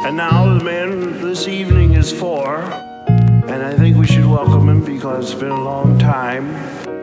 And now the man this evening is for, and I think we should welcome him because it's been a long time.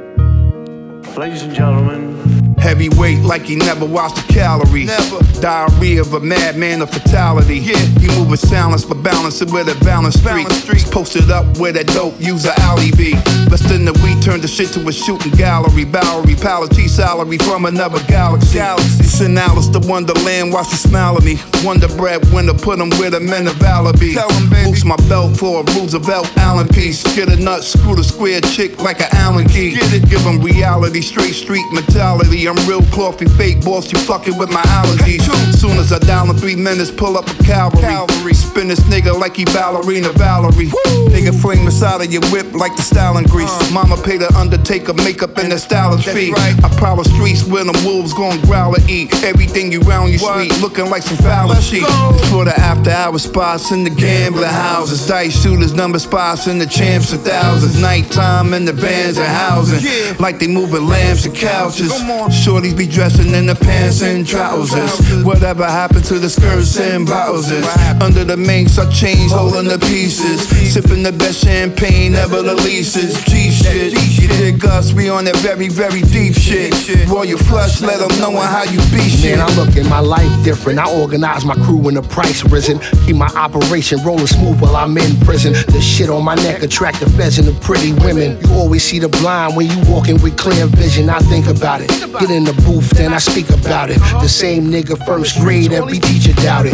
Ladies and gentlemen, heavyweight like he never watched a calorie. Never. Diarrhea of a madman of fatality. Yeah. He moving silence but balancing with a balanced streak. Posted up where that dope user alley be. Less than a week turned the shit to a shooting gallery. Bowery, Palace, salary from another galaxy. St. Alice, the wonderland, watch you smile at me. Wonder bread winner, put him where the men of valor be. Boost my belt for a Roosevelt Allen piece. Get a nut, screw the square chick like an Allen key. Give him reality, straight street mentality. I'm real clothy, fake boss, you fucking with my allergies. Soon as I down in 3 minutes, pull up a cavalry. Spin this nigga like he ballerina Valerie. Nigga flame inside of your whip like the Stalin grease. Mama paid the undertaker makeup and the stylist fee. I prowl the streets where them wolves gon' growl and eat. Everything you round your street looking like some foul shit. It's for the after hour spots in the gambling houses. Dice shooters, number spots in the champs of thousands. Nighttime in the vans and housing. Like they moving lambs and couches. Shorties be dressing in the pants and trousers. Whatever happened to the skirts and blouses? Under the minks I change holding the pieces. Sipping the best champagne ever releases. G shit. You dig us, we on that very, very deep shit. Royal flush, let them know how you be shit. Man, I look at my life different. I organize my crew when the price risen. Keep my operation rolling smooth while I'm in prison. The shit on my neck attract the feds and the pretty women. You always see the blind when you walking with clear vision. I think about it. Get in the booth, then I speak about it. The same nigga first grade, every teacher doubted.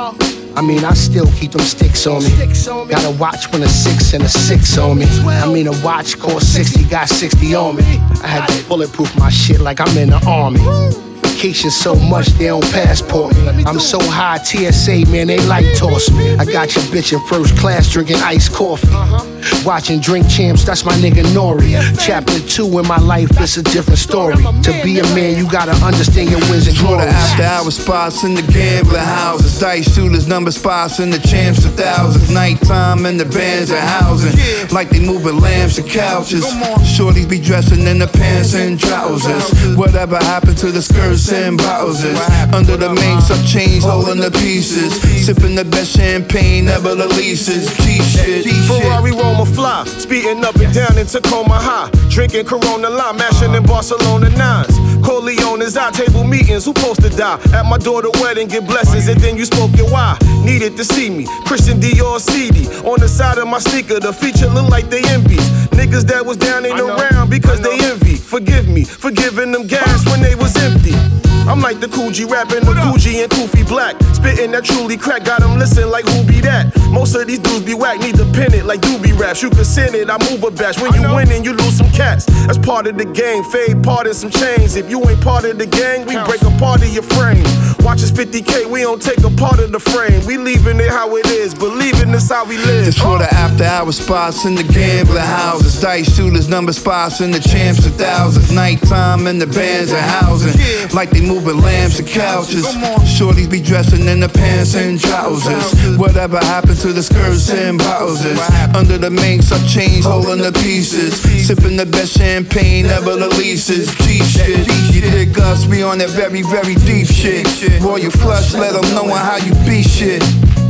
I mean, I still keep them sticks on me. Got a watch when a 6 and a 6 on me. I mean, a watch cost 60, got 60 on me. I had to bulletproof my shit like I'm in the army. Vacation so much they don't passport me. I'm so high, TSA, man, they light toss me. I got your bitch in first class drinking iced coffee. Watching Drink Champs, that's my nigga Nori. Chapter 2 in my life, it's a different story. To be a man, you gotta understand your wins and glories. For the after hour spots in the gambling houses. Dice shooters, number spots in the champs of thousands. Nighttime in the vans and housing. Like they moving lambs and couches. Shorties be dressing in the pants and trousers. Whatever happened to the skirts and blouses? Under the minks I change holding the pieces. Sipping the best champagne ever releases. G shit. Ferrari Roma fly, speeding up and down in Tacoma High. Drinking Corona Lime, mashing in Barcelona 9s. Corleone is our table meetings, who supposed to die? At my daughter's wedding, get blessings, and then you spoke your why. Needed to see me, Christian Dior CD. On the side of my sneaker, the feature look like they envies. Niggas that was down ain't around because they envy. Forgive me for giving them gas when they was empty. I'm like the Coogee rapping the Gucci and Koofy Black. Spitting that truly crack, got them listen like who be that? Most of these dudes be whack, need to pin it like doobie raps. You can send it, I move a batch. When you winning, you lose some cats. That's part of the game, fade part in some chains. If you ain't part of the gang, we break a part of your frame. Watch us 50K, we don't take a part of the frame. We leaving it how it is, believing this how we live. Just for the after hour spots in the gambling houses. Dice shooters, number spots in the champs of thousands. Nighttime in the vans and housing. Like they moving lambs and couches. Shorties be dressing in the pants and trousers. Whatever happened to the skirts and blouses? Under the minks I change holding the pieces. Sipping the best champagne ever releases. G shit. You dig us, we on that very, very deep shit. Royal flush, let them know how you be shit.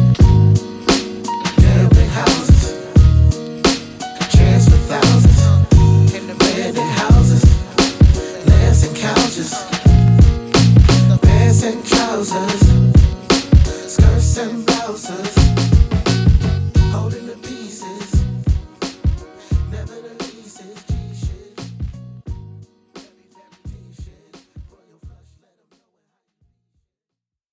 Gambling houses, chance for thousands. Abandoned houses, lamps and couches, pants and trousers, skirts and blouses.